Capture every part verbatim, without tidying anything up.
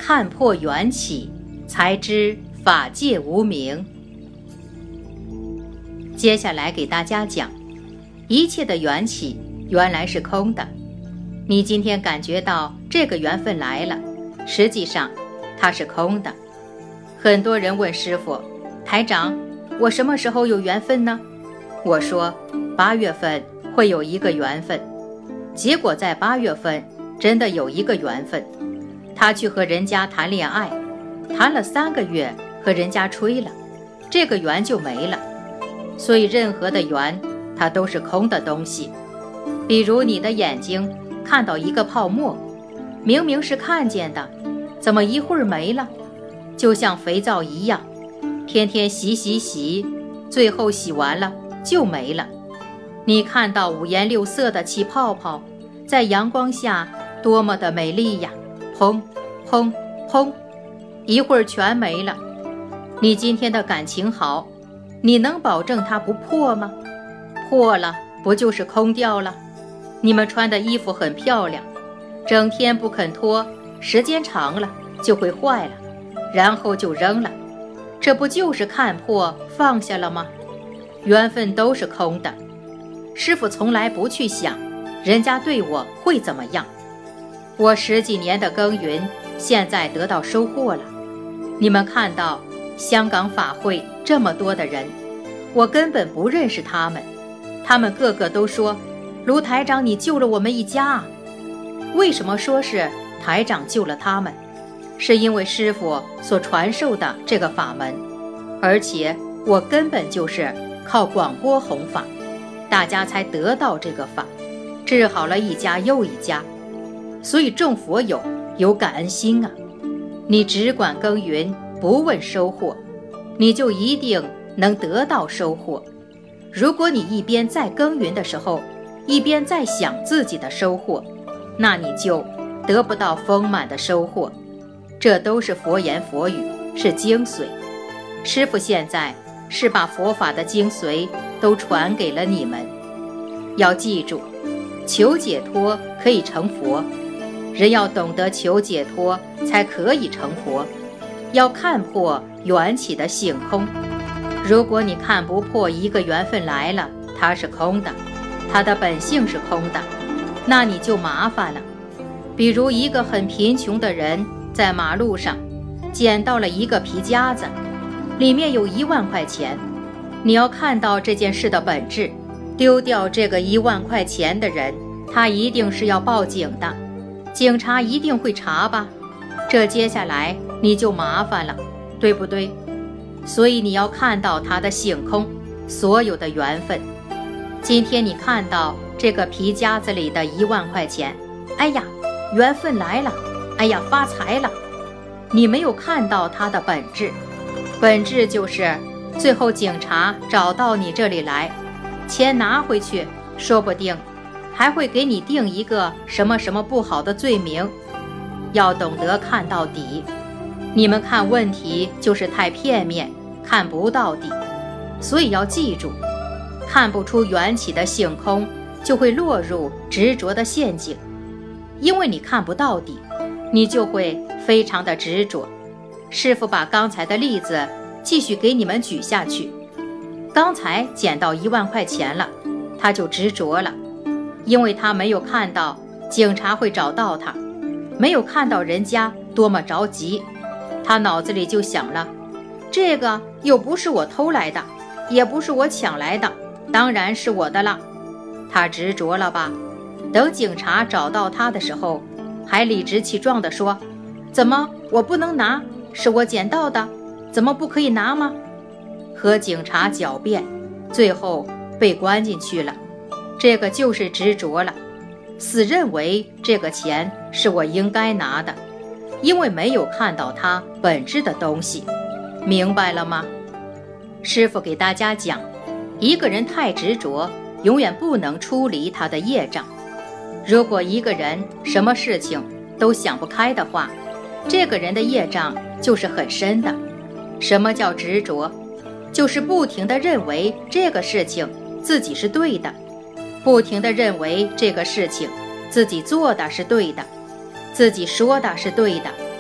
看破缘起，才知法界无明。接下来给大家讲，一切的缘起原来是空的。你今天感觉到这个缘分来了，实际上它是空的。很多人问师父，台长，我什么时候有缘分呢？我说八月份会有一个缘分。结果在八月份真的有一个缘分，他去和人家谈恋爱，谈了三个月和人家吹了，这个缘就没了。所以任何的缘它都是空的东西。比如你的眼睛看到一个泡沫，明明是看见的，怎么一会儿没了？就像肥皂一样，天天洗洗洗，最后洗完了就没了。你看到五颜六色的气泡泡，在阳光下多么的美丽呀，砰砰砰，一会儿全没了。你今天的感情好，你能保证它不破吗？破了不就是空掉了？你们穿的衣服很漂亮，整天不肯脱，时间长了就会坏了，然后就扔了，这不就是看破放下了吗？缘分都是空的。师父从来不去想人家对我会怎么样。我十几年的耕耘现在得到收获了。你们看到香港法会这么多的人，我根本不认识他们，他们个个都说，卢台长你救了我们一家啊。为什么说是台长救了他们？是因为师父所传授的这个法门，而且我根本就是靠广播弘法，大家才得到这个法，治好了一家又一家。所以众佛友有感恩心啊，你只管耕耘，不问收获，你就一定能得到收获。如果你一边在耕耘的时候，一边在想自己的收获，那你就得不到丰满的收获。这都是佛言佛语，是精髓。师父现在是把佛法的精髓都传给了你们。要记住，求解脱可以成佛，人要懂得求解脱才可以成佛。要看破缘起的性空。如果你看不破一个缘分来了，它是空的，它的本性是空的，那你就麻烦了。比如一个很贫穷的人在马路上捡到了一个皮夹子，里面有一万块钱。你要看到这件事的本质，丢掉这个一万块钱的人，他一定是要报警的，警察一定会查吧，这接下来你就麻烦了，对不对？所以你要看到他的性空，所有的缘分。今天你看到这个皮夹子里的一万块钱，哎呀，缘分来了，哎呀，发财了。你没有看到它的本质，本质就是最后警察找到你这里来，钱拿回去，说不定还会给你定一个什么什么不好的罪名。要懂得看到底。你们看问题就是太片面，看不到底。所以要记住，看不出缘起的性空，就会落入执着的陷阱。因为你看不到底，你就会非常的执着。师父把刚才的例子继续给你们举下去。刚才捡到一万块钱了，他就执着了，因为他没有看到警察会找到他，没有看到人家多么着急，他脑子里就想了，这个又不是我偷来的，也不是我抢来的，当然是我的了。他执着了吧？等警察找到他的时候，还理直气壮地说，怎么我不能拿？是我捡到的，怎么不可以拿吗？和警察狡辩，最后被关进去了。这个就是执着了，死认为这个钱是我应该拿的，因为没有看到它本质的东西。明白了吗？师父给大家讲，一个人太执着，永远不能出离他的业障。如果一个人什么事情都想不开的话，这个人的业障就是很深的。什么叫执着？就是不停地认为这个事情自己是对的，不停地认为这个事情自己做的是对的，自己说的是对的，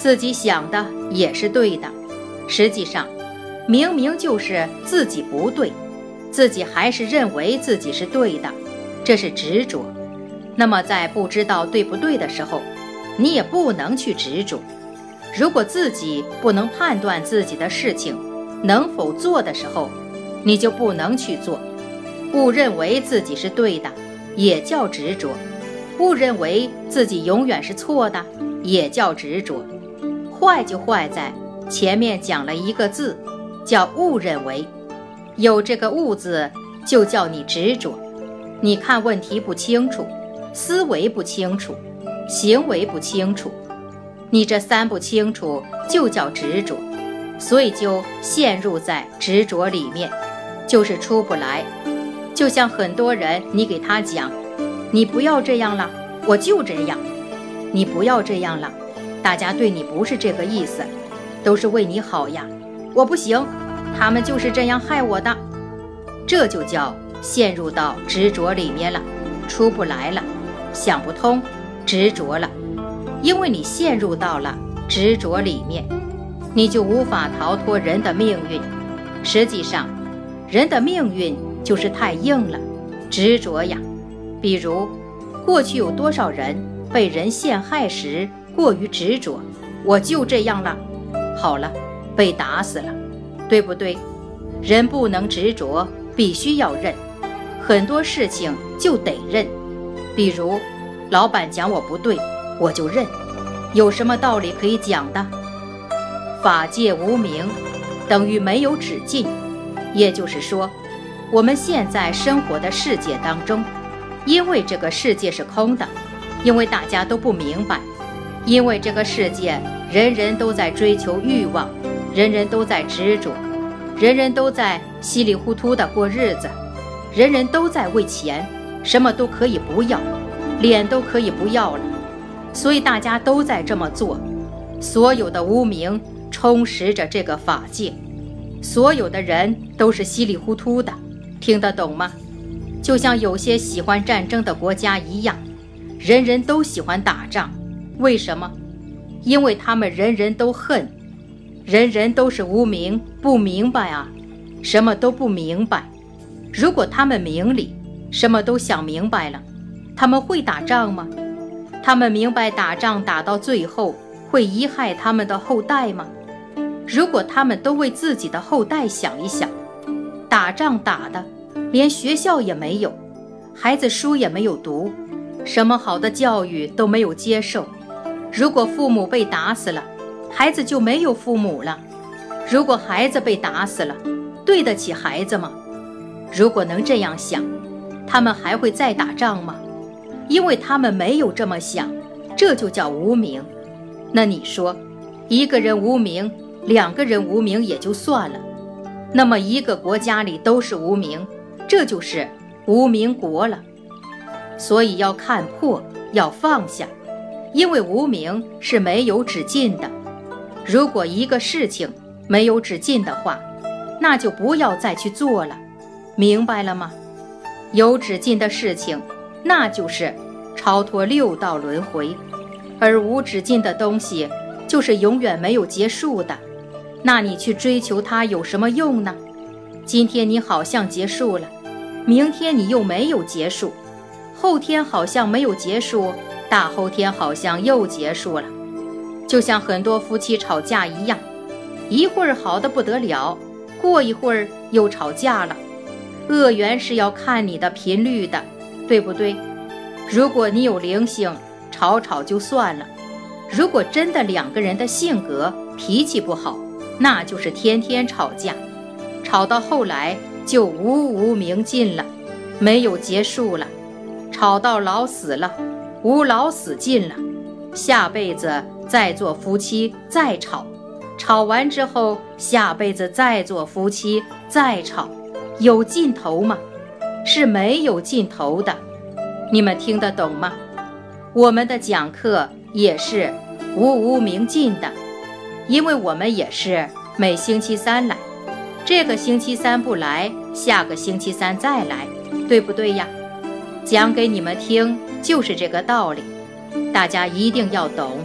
自己想的也是对的，实际上明明就是自己不对，自己还是认为自己是对的，这是执着。那么在不知道对不对的时候，你也不能去执着。如果自己不能判断自己的事情能否做的时候，你就不能去做。误认为自己是对的，也叫执着；误认为自己永远是错的，也叫执着。坏就坏在前面讲了一个字，叫误认为。有这个误字，就叫你执着。你看问题不清楚，思维不清楚，行为不清楚，你这三不清楚就叫执着，所以就陷入在执着里面，就是出不来。就像很多人，你给他讲，你不要这样了，我就这样，你不要这样了，大家对你不是这个意思，都是为你好呀，我不行，他们就是这样害我的，这就叫陷入到执着里面了，出不来了，想不通，执着了。因为你陷入到了执着里面，你就无法逃脱人的命运。实际上，人的命运就是太硬了，执着呀。比如，过去有多少人被人陷害时过于执着，我就这样了，好了，被打死了，对不对？人不能执着，必须要认，很多事情就得认。比如，老板讲我不对，我就认，有什么道理可以讲的？法界无明，等于没有止境。也就是说，我们现在生活的世界当中，因为这个世界是空的，因为大家都不明白，因为这个世界人人都在追求欲望，人人都在执着，人人都在稀里糊涂的过日子，人人都在为钱，什么都可以不要，脸都可以不要了，所以大家都在这么做。所有的无明充实着这个法界，所有的人都是稀里糊涂的，听得懂吗？就像有些喜欢战争的国家一样，人人都喜欢打仗，为什么？因为他们人人都恨，人人都是无明，不明白啊，什么都不明白。如果他们明理，什么都想明白了，他们会打仗吗？他们明白打仗打到最后会贻害他们的后代吗？如果他们都为自己的后代想一想，打仗打的连学校也没有，孩子书也没有读，什么好的教育都没有接受。如果父母被打死了，孩子就没有父母了。如果孩子被打死了，对得起孩子吗？如果能这样想，他们还会再打仗吗？因为他们没有这么想，这就叫无明。那你说，一个人无明，两个人无明也就算了，那么一个国家里都是无明，这就是无明国了。所以要看破，要放下，因为无明是没有止境的。如果一个事情没有止境的话，那就不要再去做了，明白了吗？有止境的事情，那就是超脱六道轮回，而无止境的东西就是永远没有结束的，那你去追求它有什么用呢？今天你好像结束了，明天你又没有结束，后天好像没有结束，大后天好像又结束了。就像很多夫妻吵架一样，一会儿好得不得了，过一会儿又吵架了。恶缘是要看你的频率的，对不对？如果你有灵性，吵吵就算了，如果真的两个人的性格脾气不好，那就是天天吵架，吵到后来就无无明尽了，没有结束了，吵到老死了，无老死尽了，下辈子再做夫妻再吵，吵完之后下辈子再做夫妻再吵，有尽头吗？是没有尽头的。你们听得懂吗？我们的讲课也是无无明尽的，因为我们也是每星期三来，这个星期三不来，下个星期三再来，对不对呀？讲给你们听就是这个道理，大家一定要懂，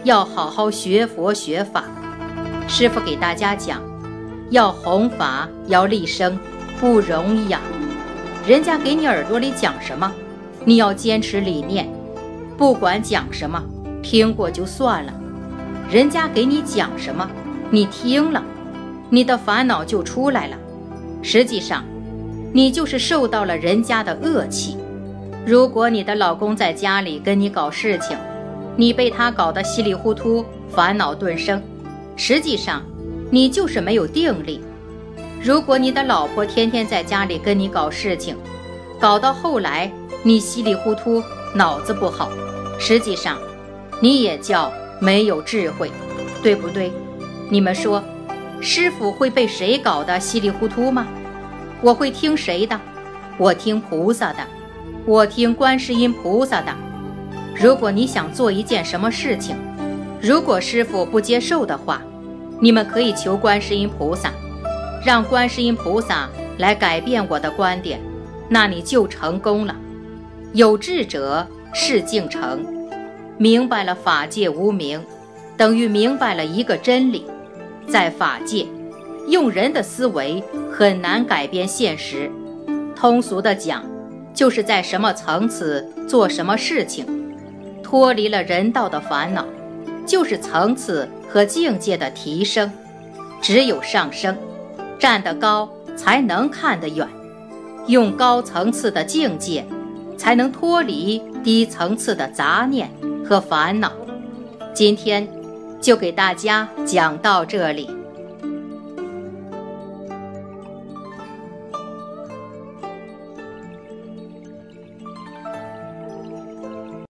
要好好学佛学法。师父给大家讲，要弘法，要立生，不容易呀。人家给你耳朵里讲什么，你要坚持理念，不管讲什么，听过就算了。人家给你讲什么，你听了，你的烦恼就出来了。实际上，你就是受到了人家的恶气。如果你的老公在家里跟你搞事情，你被他搞得稀里糊涂，烦恼顿生，实际上你就是没有定力。如果你的老婆天天在家里跟你搞事情，搞到后来你稀里糊涂，脑子不好，实际上你也叫没有智慧，对不对？你们说，师父会被谁搞得稀里糊涂吗？我会听谁的？我听菩萨的，我听观世音菩萨的。如果你想做一件什么事情，如果师父不接受的话，你们可以求观世音菩萨，让观世音菩萨来改变我的观点，那你就成功了。有志者事竟成，明白了法界无明，等于明白了一个真理。在法界，用人的思维很难改变现实。通俗的讲，就是在什么层次做什么事情，脱离了人道的烦恼，就是层次和境界的提升。只有上升，站得高才能看得远，用高层次的境界才能脱离低层次的杂念和烦恼。今天就给大家讲到这里。